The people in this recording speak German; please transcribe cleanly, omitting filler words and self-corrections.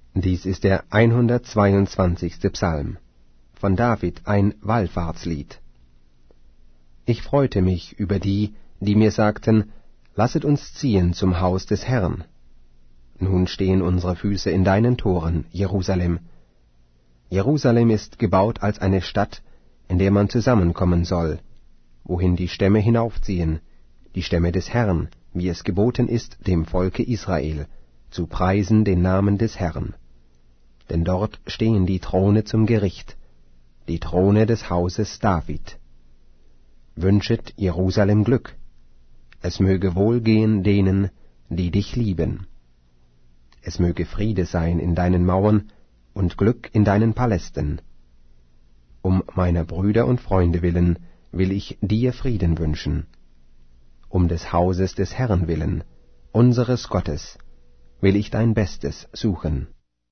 Dies ist der 122. Psalm, von David ein Wallfahrtslied. Ich freute mich über die, die mir sagten, lasset uns ziehen zum Haus des Herrn. Nun stehen unsere Füße in deinen Toren, Jerusalem. Jerusalem ist gebaut als eine Stadt, in der man zusammenkommen soll, wohin die Stämme hinaufziehen, die Stämme des Herrn, wie es geboten ist dem Volke Israel, zu preisen den Namen des Herrn. Denn dort stehen die Throne zum Gericht, die Throne des Hauses David. Wünschet Jerusalem Glück, es möge wohlgehen denen, die dich lieben. Es möge Friede sein in deinen Mauern und Glück in deinen Palästen. Um meiner Brüder und Freunde willen will ich dir Frieden wünschen. Um des Hauses des Herrn willen, unseres Gottes, will ich dein Bestes suchen.